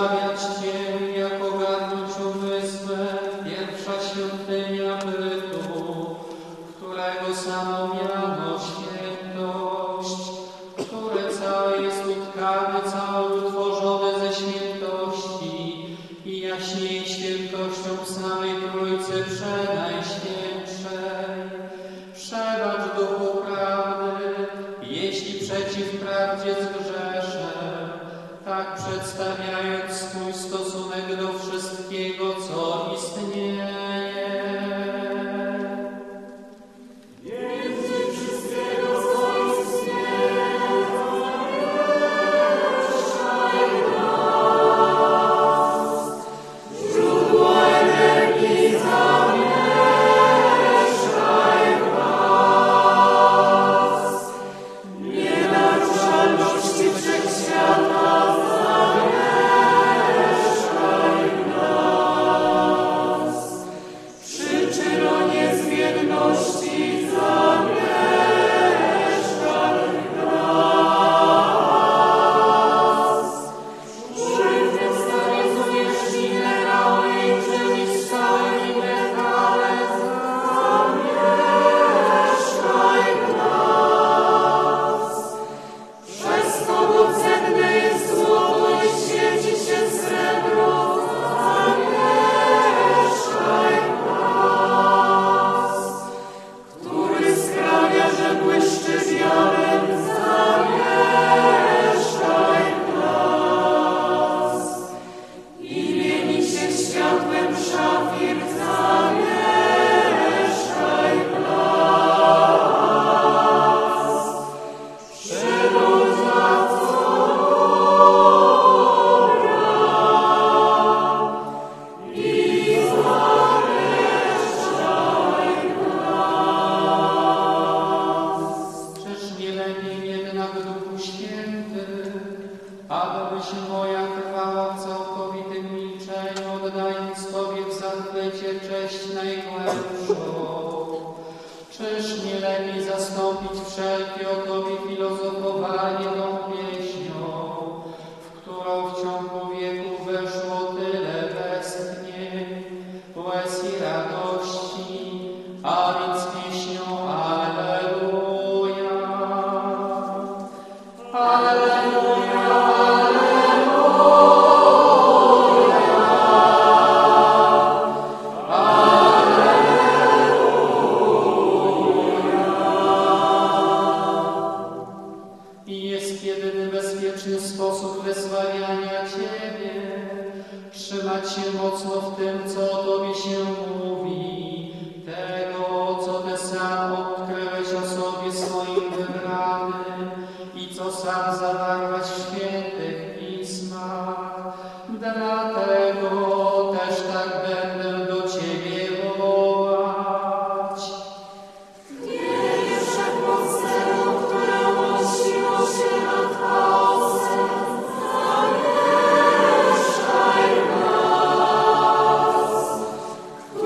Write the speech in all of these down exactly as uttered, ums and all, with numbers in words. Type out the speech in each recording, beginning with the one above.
wysławiać Cię, jak ogarnąć umysłem pierwsza świątynia bytu, którego samą miano świętość, które całe jest utkane, całe utworzone ze świętości i jaśniej świętością samej Trójcy Przenajświętszej. Przebacz Duchu Prawdy, jeśli przeciw prawdzie zgrzeszę, tak przedstawiając swój stosunek do wszystkiego, co istnieje. Który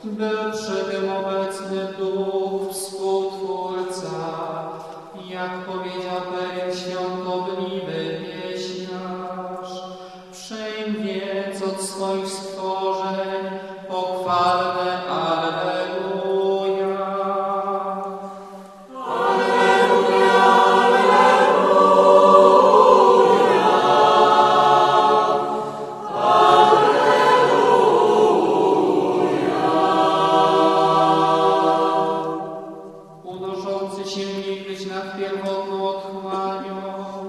Był przy tym obecny Duch Współtwórca, jak powiedział pewien świątobliwy pieśniarz. Przyjm więc od swoich stworzeń pochwalne Alleluja. Alleluja, unoszący się niegdyś nad pierwotną otchłanią,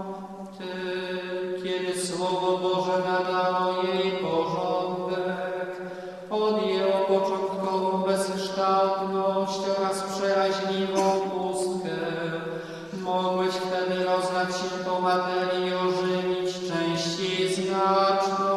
Ty, kiedy Słowo Boże nadało jej porządek, odjęło początkową bezkształtność oraz przeraźliwą pustkę, mogłeś wtedy roznać się tą materię i ożywić częściej znaczną.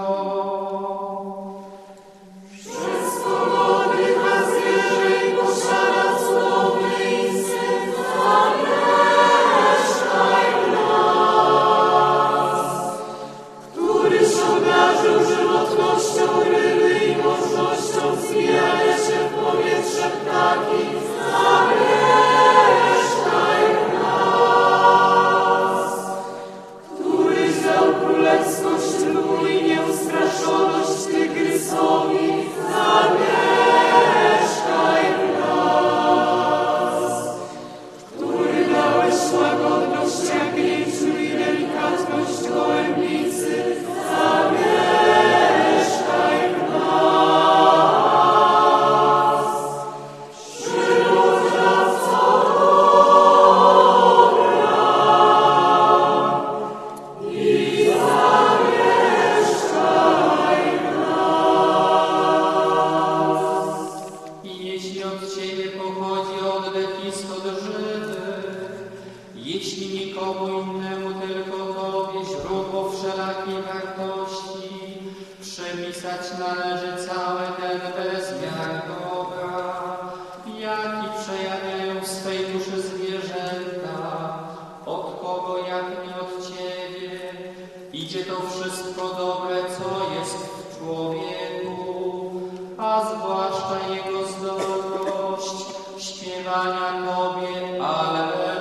Jeśli nikomu innemu, tylko Tobie, źródło wszelakiej wartości, przypisać należy cały ten bezmiar dobra, jaki przejawiają w swej duszy zwierzęta, od kogo jak nie od Ciebie, idzie to wszystko dobre, co jest w człowieku, a zwłaszcza jego zdolność śpiewania Tobie Alleluja.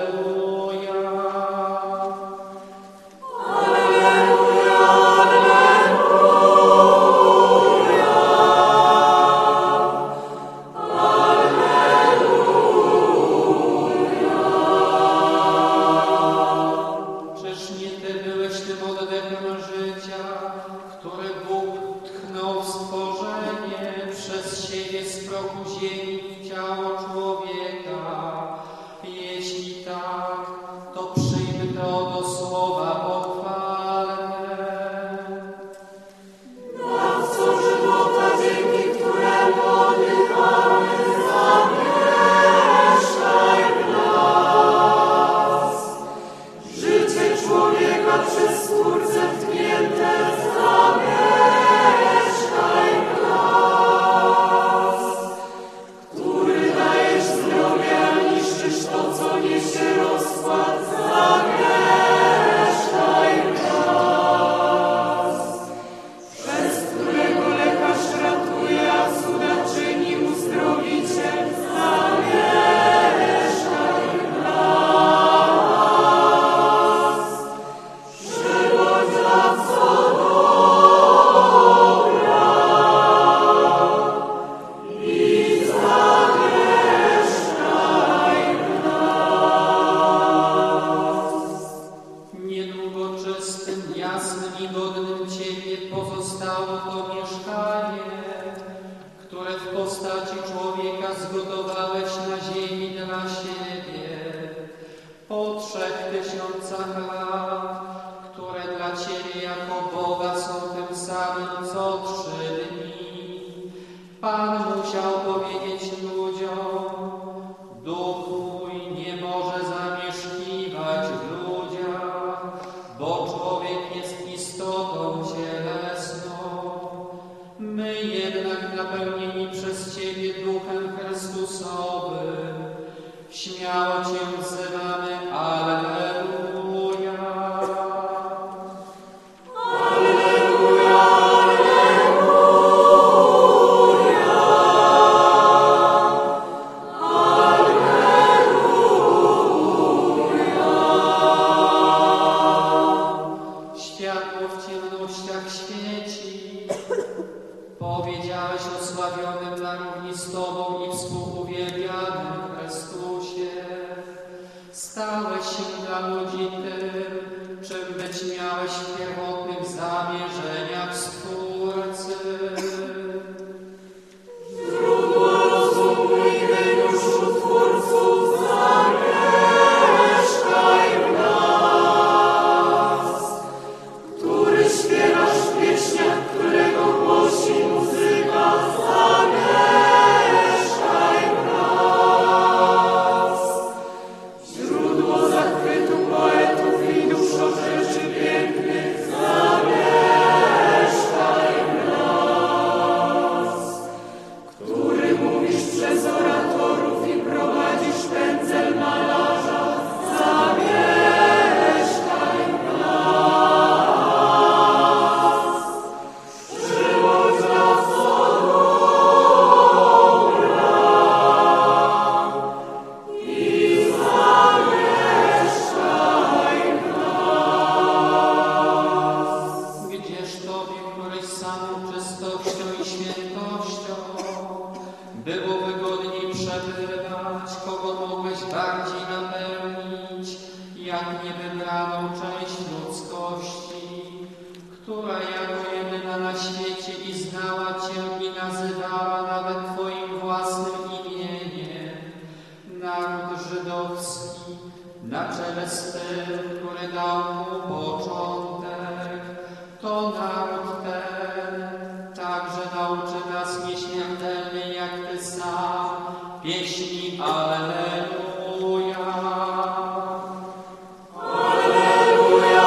Który Bóg tchnął w stworzenie przez siebie z prochu ziemi w ciało człowieka. Jeśli tak, to przyjmę to do słowa pochwalne. Dawco żywota, dzięki któremu oddychamy, zamieszkaj w nas. Życie człowieka przez Stwórcę wtnięte, zamieszkaj w nas. Który dajesz zdrowie, a niszczysz to, co niesie rozkład, zamieszkaj w nas. Przez którego lekarz ratuje, a cuda czyni uzdrowiciel, zamieszkaj w nas. Żywot dawco dobra i zamieszkaj w nas. Niedługo czystym, jasnym i godnym Ciebie pozostało to mieszkanie, które w postaci człowieka zgotowałeś na ziemi dla siebie. Po trzech tysiącach lat, które dla Ciebie jako Boga są tym samym co trzy dni, Pan musiał powiedzieć ludziom: Duch mój nie może zamieszkiwać w ludziach, bo człowiek jest istotą cielesną. My jednak napełnieni przez Ciebie Duchem Chrystusowym śmiało Cię wzywamy Alleluja. Alleluja, alleluja. powiedziałeś osławionym na równi z Tobą i współuwielbianym Chrystusie. Stałeś się dla ludzi tym, czym być miałeś w pierwotnych zamierzeniach Stwórcy. Źródło rozumu i geniuszu Twórców, zamieszkaj w nas, który śpiewasz w pieśniach, którego głosi muzyka, zamieszkaj w nas. Źródło zachwytu poetów i duszorzeczy pięknych, zamieszkaj w nas, który mówisz przez oratorów i prowadzisz pędzel malarza, zamieszkaj w nas. Przywódź nas do dobra i zamieszkaj w nas. Gdzież Tobie, któryś samą czystością i świętością było wygodniej przebywać, kogo mogłeś bardziej napełnić, jak niewybraną część ludzkości, która jako jedyna na świecie i znała Cię i nazywała nawet Twoim własnym imieniem, naród żydowski, na czele z tym, który dał mu początek, to naród ten także nauczy nas nieśmiertelnej jak Ty sam pieśni Alleluja. Alleluja,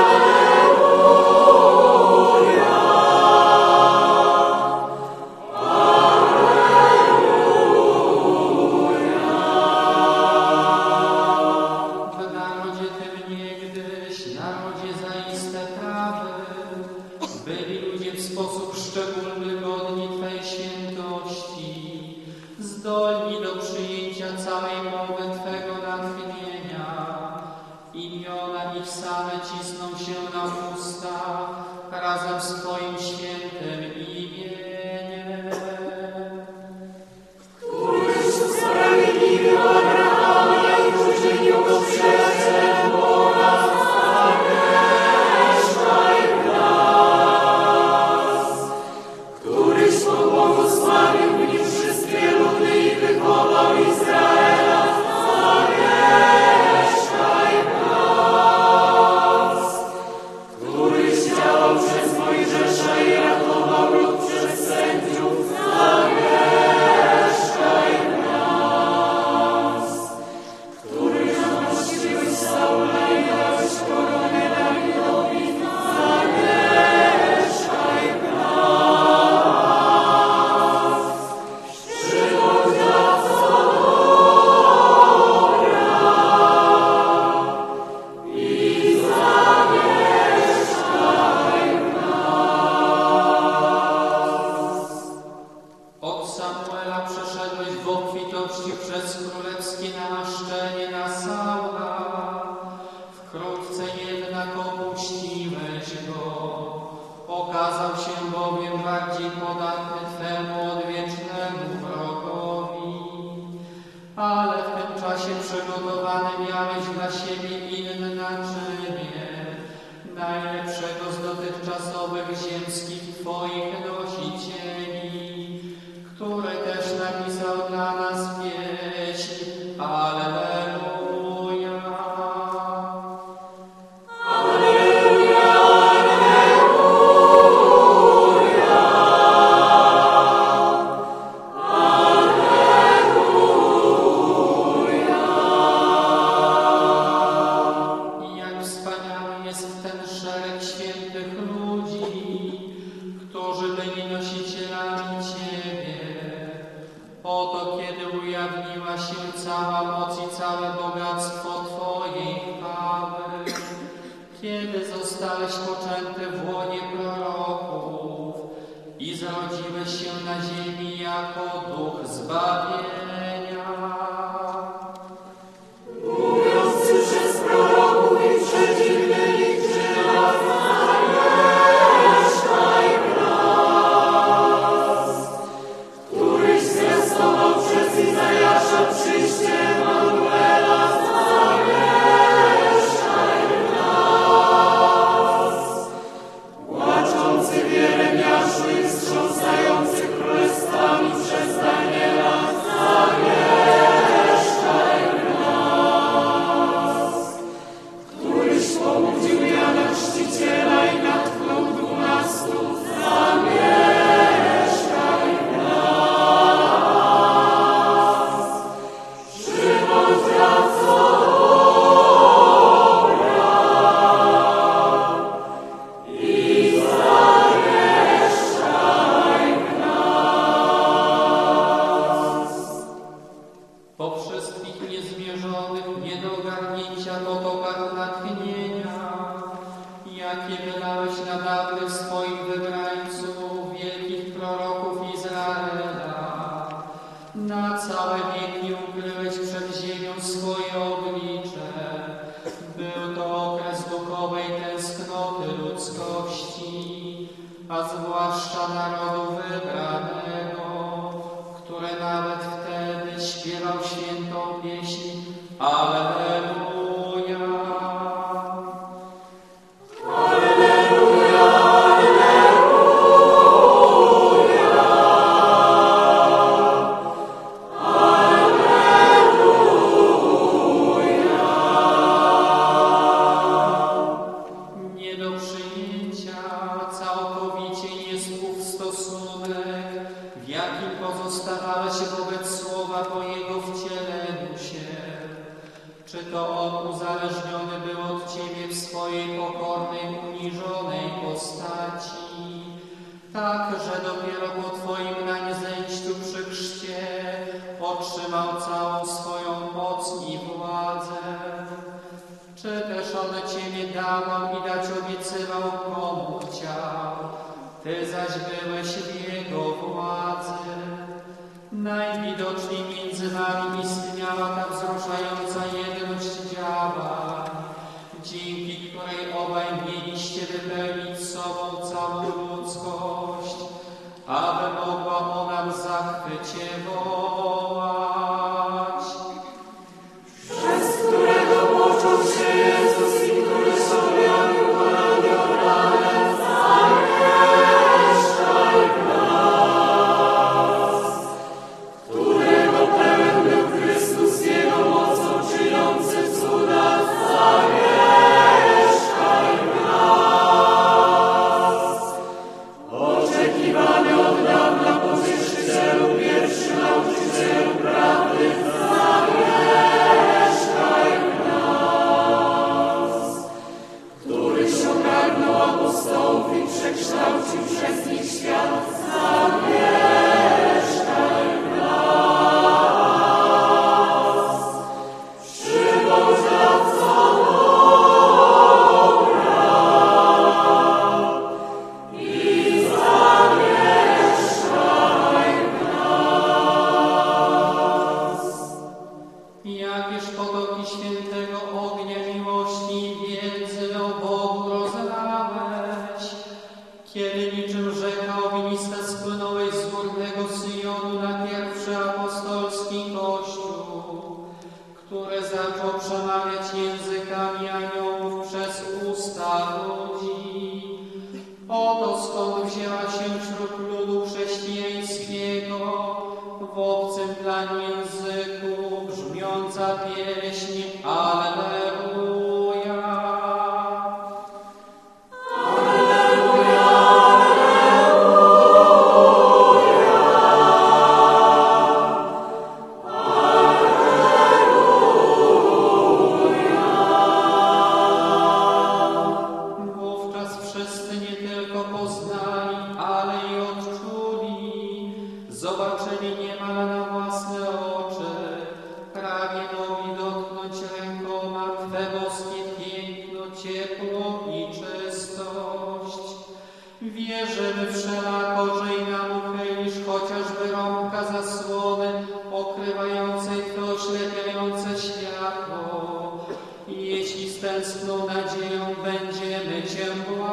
W narodzie tym niegdyś, narodzie zaiste prawym, byli ludzie w sposób szczególny godni Twej świętości, zdolni do przyjęcia całej mowy Twego natchnienia. Imiona ich same cisną się na usta razem z Twoim świętym imieniem. któryś usprawiedliwił Abrahama i uczynił go przyjacielem Boga, zamieszkaj w nas. Któryś pobłogosławił w nim wszystkie ludy i wychował Izraela, zamieszkaj w nas. Któryś działał przez Mojżesza i ratował lud przez sędziów, zamieszkaj w nas. Który namaściłeś Saula i dałeś koronę Dawidowi, zamieszkaj w nas. Przywódź nas do dobra i zamieszkaj w nas. Od Samuela przeszedłeś w obfitości przez królewskie namaszczenie na Saula. Wkrótce jednak opuściłeś go. Okazał się bowiem bardziej podatny Twemu odwiecznemu wrogowi. Ale w tym czasie przygotowany miałeś dla siebie inne naczynie, najlepszego z dotychczasowych ziemskich Twoich nosicieli, który też napisał dla nas pieśń Alleluja. Alleluja, I jak wspaniały jest ten szereg świętych ludzi, którzy byli nosicielami Ciebie. Oto kiedy ujawniła się cała moc i całe bogactwo Twojej chwały, kiedy zostałeś poczęty w łonie proroków i zrodziłeś się na ziemi jako duch zbawienia. mówiący przez proroków i przedziwny liczy nas, zamieszkaj w nas. postawałeś wobec słowa po Jego wcieleniu się? Czy to On uzależniony był od Ciebie w swojej pokornej, uniżonej postaci, tak, że dopiero po Twoim nań zejściu przy chrzcie otrzymał całą swoją moc i władzę? Czy też On Ciebie dawał i dać obiecywał, komu chciał? Ty zaś byłeś w Jego władzy. Najwidoczniej między wami istniała ta wzruszająca jedność działa, dzięki której obaj mieliście wypełnić sobą całą ludzkość, aby mogła ona w zachwycie wołać. Przez którego począł się Jezus i który sobie objawił ramię, zamieszkaj w nas. Którego pełen był Chrystus Jego mocą czyniący cuda, zamieszkaj w nas. Oczekiwany od dawna Pocieszycielu, pierwszy nauczycielu prawdy, zamieszkaj w nas. Któryś ogarnął apostołów i przekształcił przez nich świat, zamieszkaj w nas. Przywoł za dobra i zamieszkaj w nas. Jakież potoki świętego ognia miłości i wiedzy o Bogu rozlałeś, kiedy niczym rzeka ognista spłynąłeś z górnego Syjonu na pierwszy apostolski Kościół, który zaczął przemawiać językami aniołów przez usta ludzi. Oto skąd wzięła się wśród ludu chrześcijańskiego w obcym dla języku brzmiąca pieśń Alleluja. Wówczas wszyscy nie tylko poznali, ale i odczuli, zobaczyli niemal na własne oczy, prawie mogli dotknąć rękoma Twe boskie piękno, ciepło i czystość. Wierzymy wszelako, że i nam uchylisz chociażby rąbka zasłony pokrywającej Twe oślepiające światło, jeśli z tęskną nadzieją będziemy Cię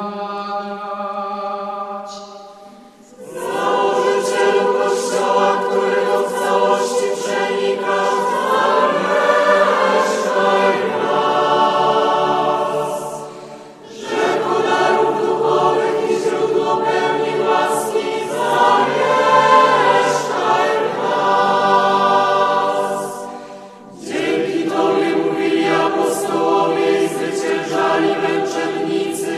błagać. Założycielu Kościoła, którego w całości przenikasz, zamieszkaj w nas. Rzeko darów duchowych i źródło pełni łaski, zamieszkaj w nas. Dzięki Tobie mówili apostołowie i zwyciężali męczennicy,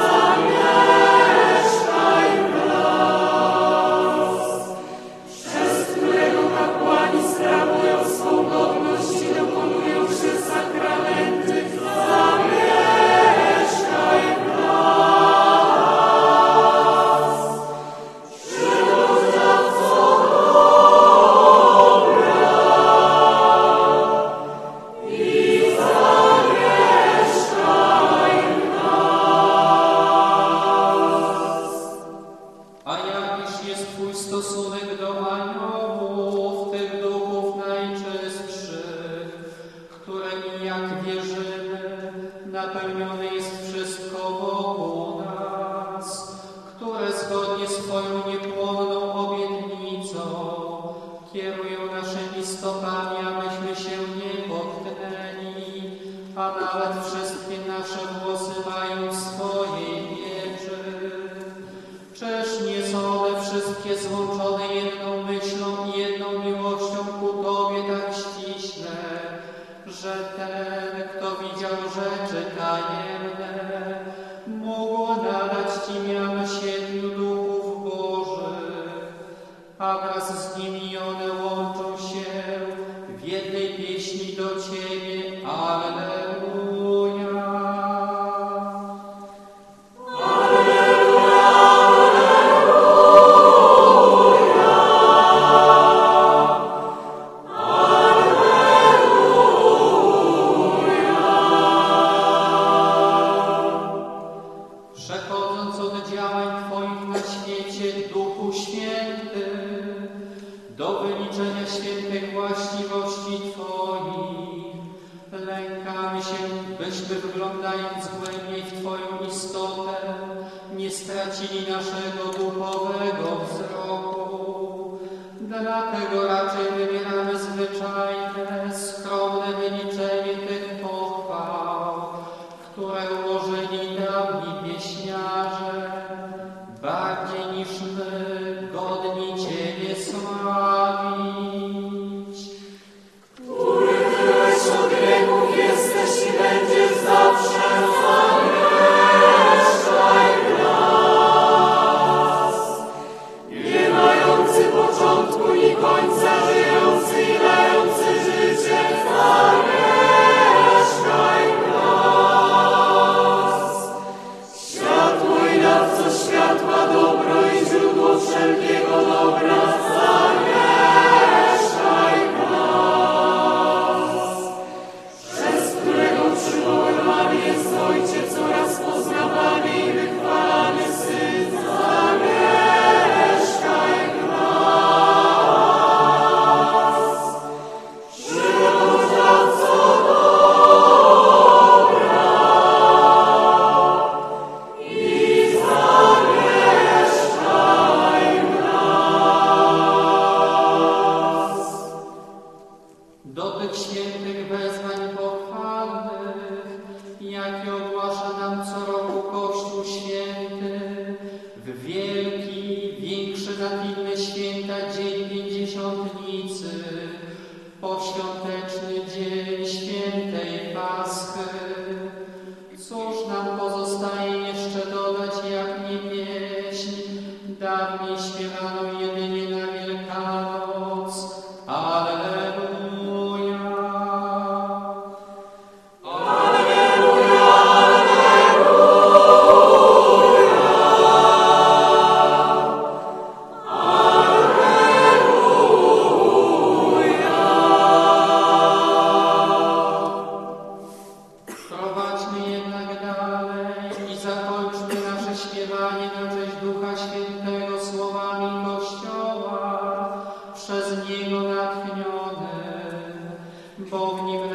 zamieszkaj w nas. Przez którego kapłani sprawują swą godność i dokonują się sakramenty, zamieszkaj w nas. Przywoł za co dobra i zamieszkaj w nas. A jakiż jest Twój stosunek do aniołów, tych duchów najczystszych, którymi, jak wierzymy, napełnione jest wszystko wokół nas, które zgodnie z Twoją niepłonną obietnicą kierują naszymi stopami, abyśmy się nie potknęli, a nawet wszystkie nasze włosy mają w swojej wieży. Czyż nie są one wszystkie złączone jedną myślą i z nimi i one łączą się w jednej pieśni do Ciebie. Alleluja. Przechodząc od działań Twoich na świecie, Duchu Święty, do wyliczenia świętych właściwości Twoich, lękamy się, byśmy wglądając głębiej w Twoją istotę, nie stracili naszego duchowego wzroku. Dlatego raczej wybieramy zwyczajne, skromne wyliczenie tych pochwał, które ułożyli dawni pieśniarze, bardziej niż my godni Ciebie sławić. Który byłeś od wieków, jesteś i będziesz zawsze, zamieszkaj w nas. Nie mający początku ni końca, żyjący i dający życie, zamieszkaj w nas. Światło i dawco światła, dobro i źródło wszelkiego dobra, zamieszkaj w nas. Przez którego przywoływany jest Ojciec oraz poznawany i wychwalany Syn, zamieszkaj w nas. Przywódco dobra i zamieszkaj w nas. Do tych świętych wezwań pochwalnych, jakie ogłasza nam co roku Kościół Święty, w wielki, większy nad inne święta dzień Pięćdziesiątnicy, poświąteczny dzień świętej Paschy. Cóż nam pozostaje jeszcze dodać, jak nie pieśń, dawniej śpiewaną jedynie na Wielkanoc. Alleluja. Prowadźmy jednak dalej i zakończmy nasze śpiewanie na cześć Ducha Świętego słowami Kościoła, przez Niego natchnione, bo w nim